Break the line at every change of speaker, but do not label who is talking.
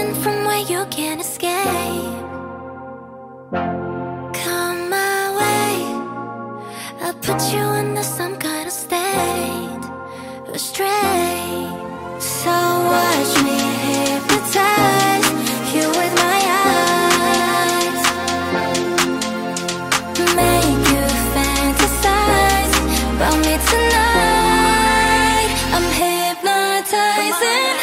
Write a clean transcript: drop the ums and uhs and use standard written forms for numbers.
running from where you can't escape. Come my way, I'll put you under some kind of state, astray. So watch me hypnotize you with my eyes, make you fantasize about me tonight. I'm hypnotizing